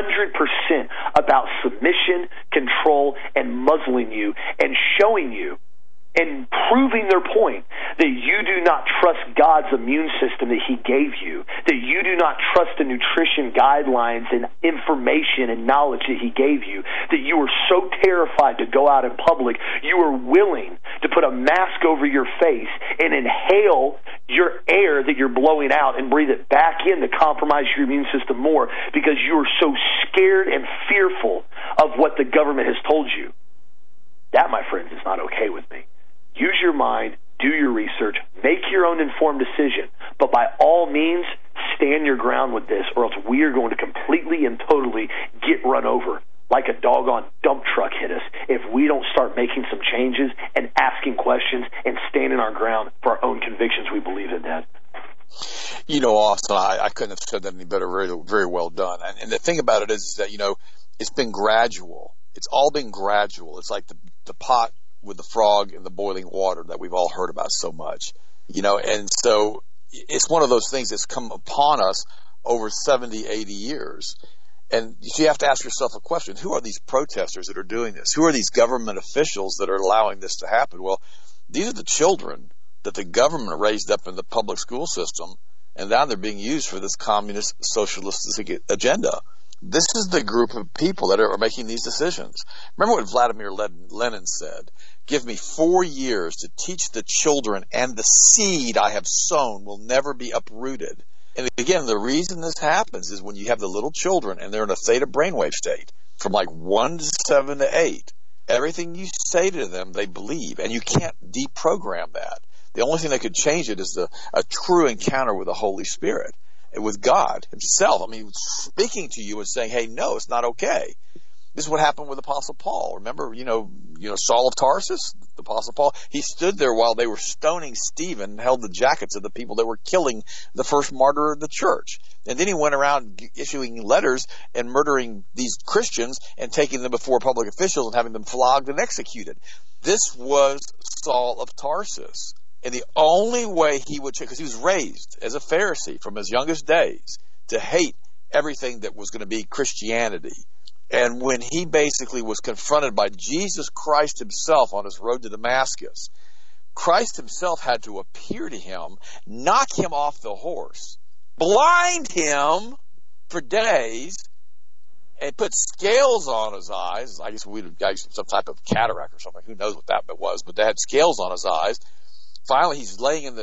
about submission, control, and muzzling you and showing you and proving their point that you do not trust God's immune system that He gave you, that you do not trust the nutrition guidelines and information and knowledge that He gave you, that you are so terrified to go out in public, you are willing to put a mask over your face and inhale your air that you're blowing out and breathe it back in to compromise your immune system more because you are so scared and fearful of what the government has told you. That, my friends, is not okay with me. Use your mind, do your research, make your own informed decision, but by all means, stand your ground with this, or else we are going to completely and totally get run over like a doggone dump truck hit us if we don't start making some changes and asking questions and standing our ground for our own convictions we believe in, Dad. You know, Austin, I couldn't have said that any better. Very, very well done. And the thing about it is that, you know, it's been gradual. It's all been gradual. It's like the pot with the frog and the boiling water that we've all heard about so much, you know, and so it's one of those things that's come upon us over 70, 80 years. And you have to ask yourself a question. Who are these protesters that are doing this? Who are these government officials that are allowing this to happen? Well, these are the children that the government raised up in the public school system, and now they're being used for this communist socialistic agenda. This is the group of people that are making these decisions. Remember what Vladimir Lenin said, give me 4 years to teach the children, and the seed I have sown will never be uprooted. And again, the reason this happens is when you have the little children and they're in a theta brainwave state from like 1 to 7 to 8, everything you say to them, they believe, and you can't deprogram that. The only thing that could change it is a true encounter with the Holy Spirit, with God Himself. I mean, speaking to you and saying, hey, no, it's not okay. This is what happened with Apostle Paul. Remember, you know, Saul of Tarsus, the Apostle Paul, he stood there while they were stoning Stephen and held the jackets of the people that were killing the first martyr of the church. And then he went around issuing letters and murdering these Christians and taking them before public officials and having them flogged and executed. This was Saul of Tarsus. And the only way he would, because he was raised as a Pharisee from his youngest days to hate everything that was going to be Christianity. And when he basically was confronted by Jesus Christ Himself on his road to Damascus, Christ Himself had to appear to him, knock him off the horse, blind him for days, and put scales on his eyes. I guess we'd have some type of cataract or something. Who knows what that was? But they had scales on his eyes. Finally, he's laying in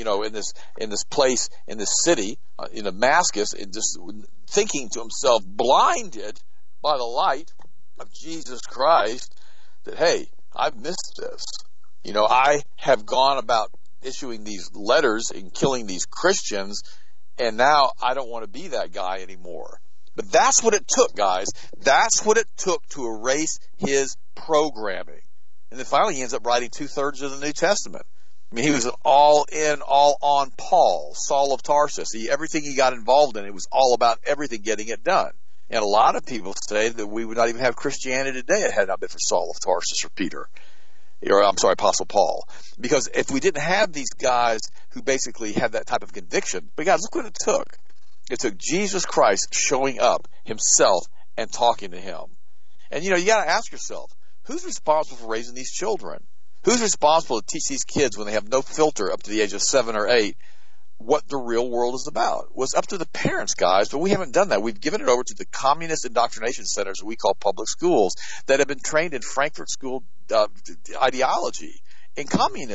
this place in this city in Damascus, and just thinking to himself, blinded by the light of Jesus Christ, that hey, I've missed this. You know, I have gone about issuing these letters and killing these Christians, and now I don't want to be that guy anymore. But that's what it took, guys. That's what it took to erase his programming. And then finally, he ends up writing 2/3 of the New Testament. I mean, he was an all-in, all-on Paul, Saul of Tarsus. Everything he got involved in, it was all about everything getting it done. And a lot of people say that we would not even have Christianity today if it had not been for Saul of Tarsus or Peter. Or, I'm sorry, Apostle Paul. Because if we didn't have these guys who basically had that type of conviction, but guys, look what it took. It took Jesus Christ showing up Himself and talking to him. And, you got to ask yourself, who's responsible for raising these children? Who's responsible to teach these kids when they have no filter up to the age of 7 or 8 what the real world is about? Well, it's up to the parents, guys, but we haven't done that. We've given it over to the communist indoctrination centers we call public schools that have been trained in Frankfurt School ideology and communism.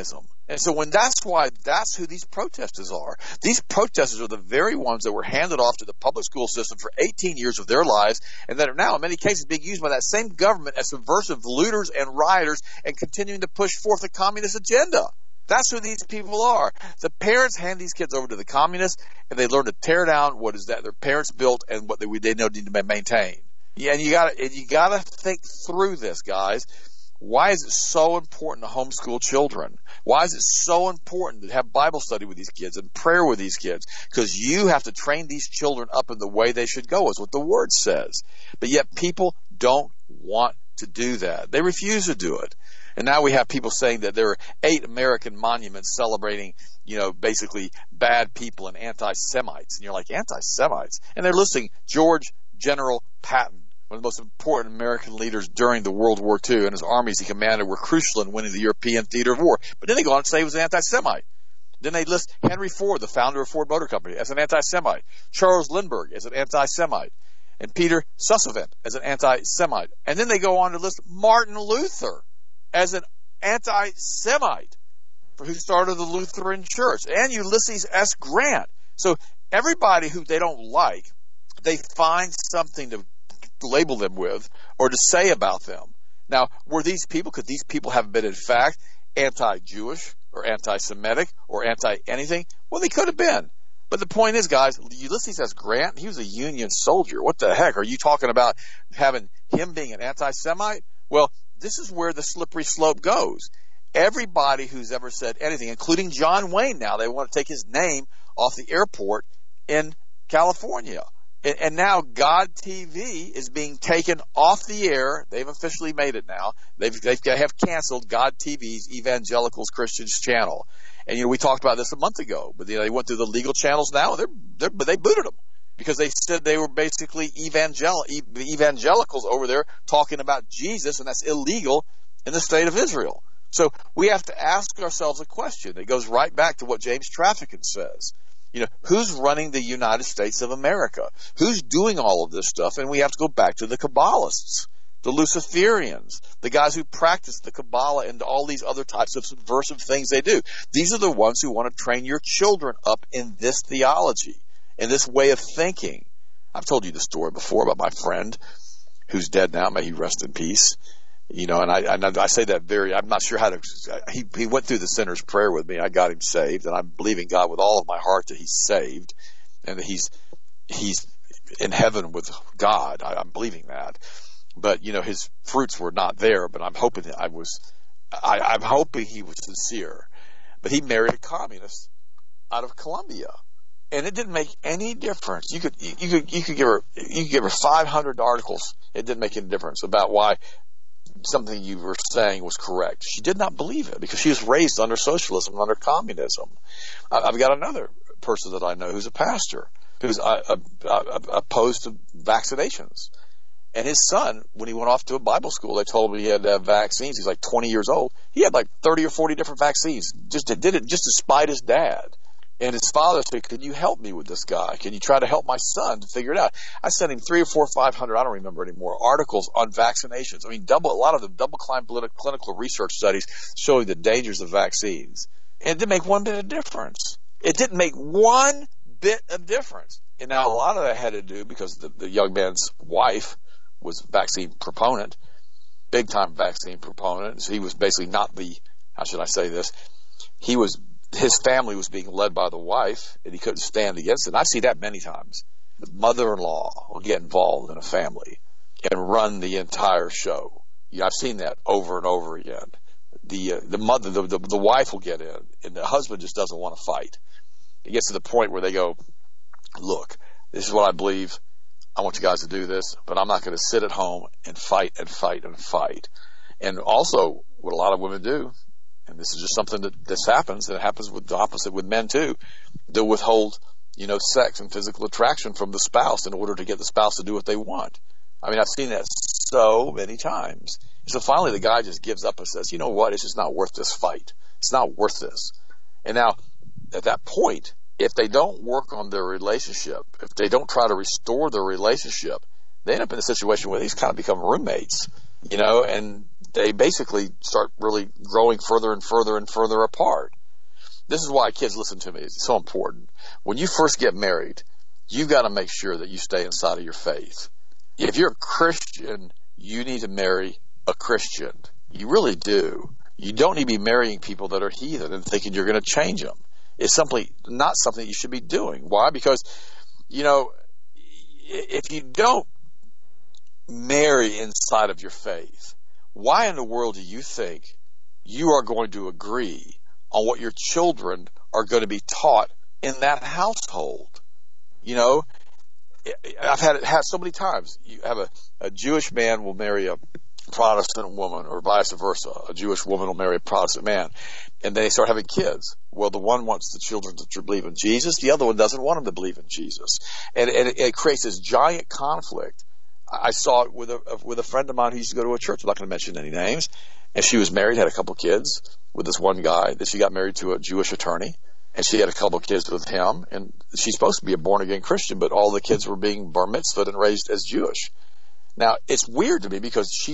And so that's who these protesters are. These protesters are the very ones that were handed off to the public school system for 18 years of their lives, and that are now in many cases being used by that same government as subversive looters and rioters and continuing to push forth the communist agenda. That's who these people are. The parents hand these kids over to the communists, and they learn to tear down what is that their parents built and what they know need to maintain. Yeah, and you gotta think through this, guys. Why is it so important to homeschool children? Why is it so important to have Bible study with these kids and prayer with these kids? Because you have to train these children up in the way they should go, is what the Word says. But yet people don't want to do that. They refuse to do it. And now we have people saying that there are 8 American monuments celebrating, basically bad people and anti-Semites. And you're like, anti-Semites? And they're listing George General Patton, one of the most important American leaders during the World War II, and his armies he commanded were crucial in winning the European theater of war. But then they go on to say he was an anti-Semite. Then they list Henry Ford, the founder of Ford Motor Company, as an anti-Semite. Charles Lindbergh as an anti-Semite. And Peter Sussevant as an anti-Semite. And then they go on to list Martin Luther as an anti-Semite, who started the Lutheran Church, and Ulysses S. Grant. So everybody who they don't like, they find something to label them with or to say about them. Now, could these people have been in fact anti-Jewish or anti-Semitic or anti-anything? Well, they could have been. But the point is, guys, Ulysses S. Grant, he was a Union soldier. What the heck? Are you talking about having him being an anti-Semite? Well, this is where the slippery slope goes. Everybody who's ever said anything, including John Wayne now, they want to take his name off the airport in California. And now God TV is being taken off the air. They've officially made it now. They have canceled God TV's Evangelicals Christians channel. And, we talked about this a month ago. But, they went through the legal channels now. But they booted them because they said they were basically evangelicals over there talking about Jesus, and that's illegal in the state of Israel. So we have to ask ourselves a question. It goes right back to what James Trafficant says. Who's running the United States of America? Who's doing all of this stuff? And we have to go back to the Kabbalists, the Luciferians, the guys who practice the Kabbalah and all these other types of subversive things they do. These are the ones who want to train your children up in this theology, in this way of thinking. I've told you the story before about my friend who's dead now. May he rest in peace. And I say that I'm not sure how to, he went through the sinner's prayer with me. I got him saved, and I'm believing God with all of my heart that he's saved and that he's in heaven with God. I'm believing that. But, his fruits were not there, but I'm hoping I'm hoping he was sincere. But he married a communist out of Colombia. And it didn't make any difference. You could give her 500 articles. It didn't make any difference about why something you were saying was correct. She did not believe it because she was raised under socialism, under communism. I've got another person that I know who's a pastor who's opposed to vaccinations. And his son, when he went off to a Bible school, they told him he had to have vaccines. He's like 20 years old. He had like 30 or 40 different vaccines. Just did it just to spite his dad. And his father said, "Can you help me with this guy? Can you try to help my son to figure it out?" I sent him 300 or 400, 500, I don't remember anymore, articles on vaccinations. I mean, a lot of them double-blind clinical research studies showing the dangers of vaccines. And it didn't make one bit of difference. It didn't make one bit of difference. And now a lot of that had to do because the young man's wife was a vaccine proponent, big-time vaccine proponent. So he was basically not how should I say this? His family was being led by the wife, and he couldn't stand against it. And I see that many times. The mother-in-law will get involved in a family and run the entire show. I've seen that over and over again. The wife will get in, and the husband just doesn't want to fight. It gets to the point where they go, "Look, this is what I believe. I want you guys to do this, but I'm not going to sit at home and fight and fight and fight." And also, what a lot of women do, and this is just something that happens, and it happens with the opposite with men too, they'll withhold, sex and physical attraction from the spouse in order to get the spouse to do what they want. I mean, I've seen that so many times. So finally the guy just gives up and says, "You know what? It's just not worth this fight. It's not worth this." And now, at that point, if they don't work on their relationship, if they don't try to restore their relationship, they end up in a situation where these kind of become roommates, and they basically start really growing further and further and further apart. This is why kids, listen to me. It's so important. When you first get married, you've got to make sure that you stay inside of your faith. If you're a Christian, you need to marry a Christian. You really do. You don't need to be marrying people that are heathen and thinking you're going to change them. It's simply not something you should be doing. Why? Because, if you don't marry inside of your faith, why in the world do you think you are going to agree on what your children are going to be taught in that household? I've had it so many times. You have a Jewish man will marry a Protestant woman, or vice versa. A Jewish woman will marry a Protestant man, and they start having kids. Well, the one wants the children to believe in Jesus, the other one doesn't want them to believe in Jesus, and it creates this giant conflict. I saw it with a friend of mine who used to go to a church. I'm not going to mention any names, and she was married, had a couple kids with this one guy. That she got married to a Jewish attorney, and she had a couple kids with him. And she's supposed to be a born again Christian, but all the kids were being bar mitzvahed and raised as Jewish. Now, it's weird to me because she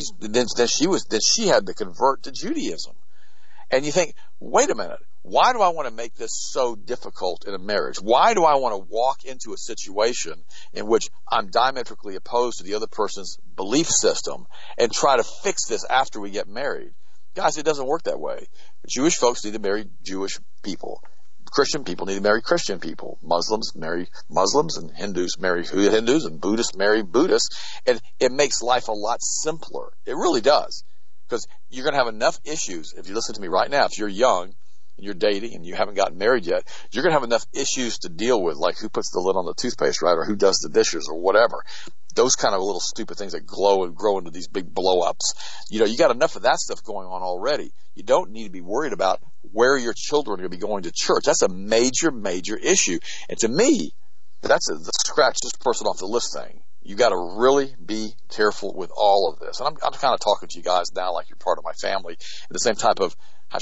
had to convert to Judaism. And you think, wait a minute, why do I want to make this so difficult in a marriage? Why do I want to walk into a situation in which I'm diametrically opposed to the other person's belief system and try to fix this after we get married? Guys, it doesn't work that way. Jewish folks need to marry Jewish people. Christian people need to marry Christian people. Muslims marry Muslims, and Hindus marry Hindus, and Buddhists marry Buddhists. And it makes life a lot simpler. It really does. Because you're going to have enough issues. If you listen to me right now, if you're young and you're dating and you haven't gotten married yet, you're going to have enough issues to deal with, like who puts the lid on the toothpaste, right? Or who does the dishes or whatever. Those kind of little stupid things that glow and grow into these big blow-ups. You got enough of that stuff going on already. You don't need to be worried about where your children are going to be going to church. That's a major, major issue. And to me, that's the scratch this person off the list thing. You got to really be careful with all of this. And I'm kind of talking to you guys now like you're part of my family. And the same type of,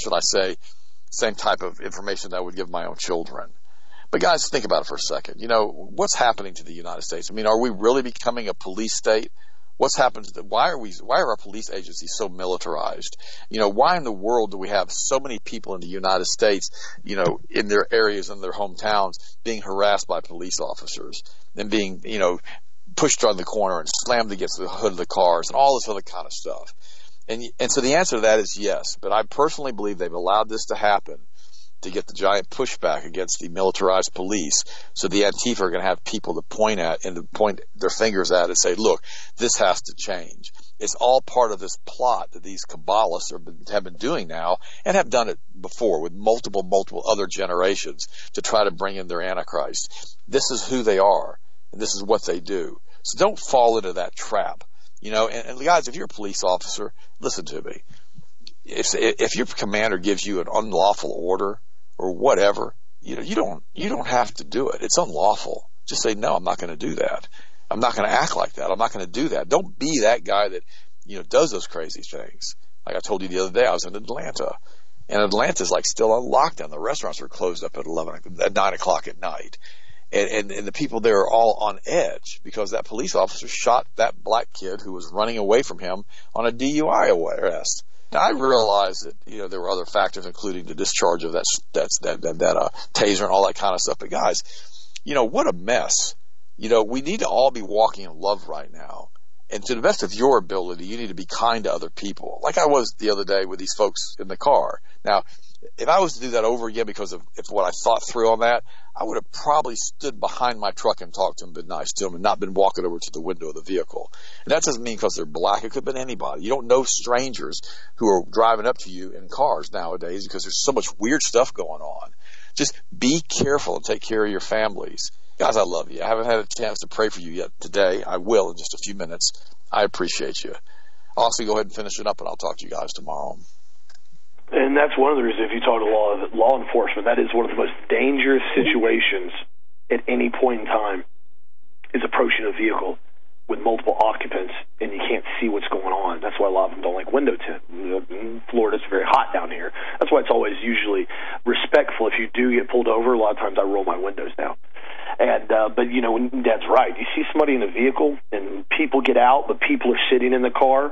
same type of information that I would give my own children. But guys, think about it for a second. What's happening to the United States? I mean, are we really becoming a police state? What's happened to why are our police agencies so militarized? Why in the world do we have so many people in the United States, in their areas, in their hometowns, being harassed by police officers and being, pushed around the corner and slammed against the hood of the cars and all this other kind of stuff? And so the answer to that is yes. But I personally believe they've allowed this to happen to get the giant pushback against the militarized police. So the Antifa are going to have people to point at and to point their fingers at and say, look, this has to change. It's all part of this plot that these Kabbalists have been doing now and have done it before with multiple other generations to try to bring in their Antichrist. This is who they are, and this is what they do. So don't fall into that trap. And guys, if you're a police officer, listen to me. If your commander gives you an unlawful order or whatever, you don't have to do it. It's unlawful. Just say, no, I'm not going to do that. I'm not going to act like that. I'm not going to do that. Don't be that guy that, does those crazy things. Like I told you the other day, I was in Atlanta, and Atlanta's like still on lockdown. The restaurants are closed up at 9 o'clock at night. And the people there are all on edge because that police officer shot that black kid who was running away from him on a DUI arrest. Now, I realize that, there were other factors, including the discharge of that taser and all that kind of stuff. But guys, what a mess. We need to all be walking in love right now. And to the best of your ability, you need to be kind to other people. Like I was the other day with these folks in the car. Now, if I was to do that over again because of what I thought through on that, I would have probably stood behind my truck and talked to them, been nice to them, and not been walking over to the window of the vehicle. And that doesn't mean because they're black. It could have been anybody. You don't know strangers who are driving up to you in cars nowadays because there's so much weird stuff going on. Just be careful and take care of your families. Guys, I love you. I haven't had a chance to pray for you yet today. I will in just a few minutes. I appreciate you. Austin, go ahead and finish it up, and I'll talk to you guys tomorrow. And that's one of the reasons, if you talk to law enforcement, that is one of the most dangerous situations at any point in time, is approaching a vehicle with multiple occupants and you can't see what's going on. That's why a lot of them don't like window tint. In Florida, it's very hot down here. That's why it's always usually respectful. If you do get pulled over, a lot of times I roll my windows down. And but that's right. You see somebody in a vehicle and people get out, but people are sitting in the car.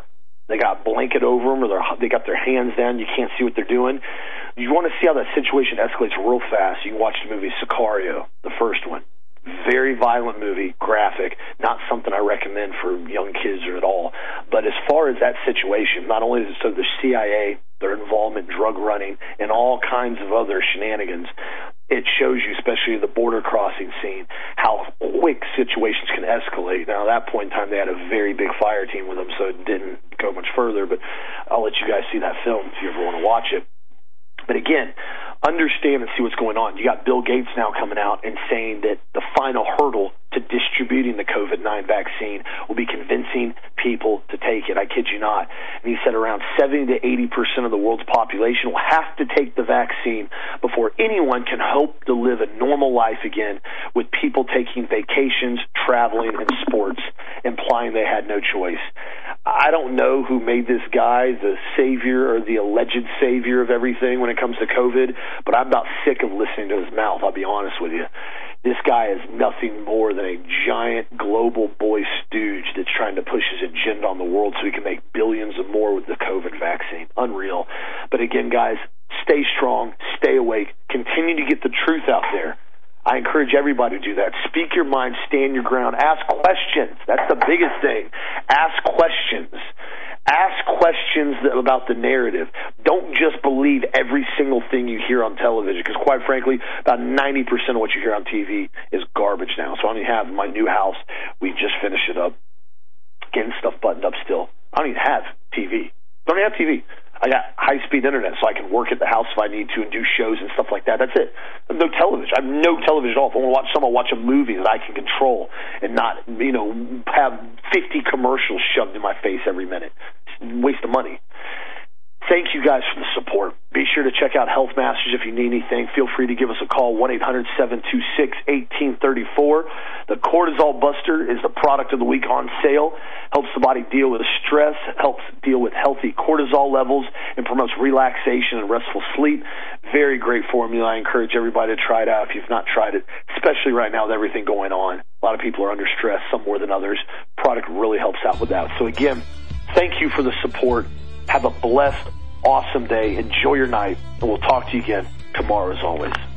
They got a blanket over them, or they got their hands down. You can't see what they're doing. You want to see how that situation escalates real fast. You can watch the movie Sicario, the first one. Very violent movie, graphic, not something I recommend for young kids or at all. But as far as that situation, not only is it the CIA, their involvement in drug running, and all kinds of other shenanigans, it shows you, especially the border crossing scene, how quick situations can escalate. Now, at that point in time, they had a very big fire team with them, so it didn't go much further, but I'll let you guys see that film if you ever want to watch it. But again, understand and see what's going on. You got Bill Gates now coming out and saying that the final hurdle to distributing the COVID-19 vaccine will be convincing people to take it. I kid you not. And he said around 70 to 80% of the world's population will have to take the vaccine before anyone can hope to live a normal life again, with people taking vacations, traveling, and sports, implying they had no choice. I don't know who made this guy the savior or the alleged savior of everything when it comes to COVID, but I'm about sick of listening to his mouth, I'll be honest with you. This guy is nothing more than a giant global boy stooge that's trying to push his agenda on the world so he can make billions and more with the COVID vaccine. Unreal. But again, guys, stay strong, stay awake, continue to get the truth out there. I encourage everybody to do that. Speak your mind, stand your ground, ask questions. That's the biggest thing. Ask questions. Ask questions about the narrative. Don't just believe every single thing you hear on television, because quite frankly, about 90% of what you hear on TV is garbage now. So I don't even have my new house. We just finished it up, getting stuff buttoned up still. I don't even have TV. Don't even have TV. I got high-speed internet so I can work at the house if I need to and do shows and stuff like that. That's it. No television. I have no television at all. If I want to watch someone watch a movie that I can control and not, have 50 commercials shoved in my face every minute. It's a waste of money. Thank you guys for the support. Be sure to check out Health Masters if you need anything. Feel free to give us a call, 1-800-726-1834. The Cortisol Buster is the product of the week on sale. Helps the body deal with stress, helps deal with healthy cortisol levels, and promotes relaxation and restful sleep. Very great formula. I encourage everybody to try it out if you've not tried it, especially right now with everything going on. A lot of people are under stress, some more than others. Product really helps out with that. So again, thank you for the support. Have a blessed, awesome day. Enjoy your night, and we'll talk to you again tomorrow as always.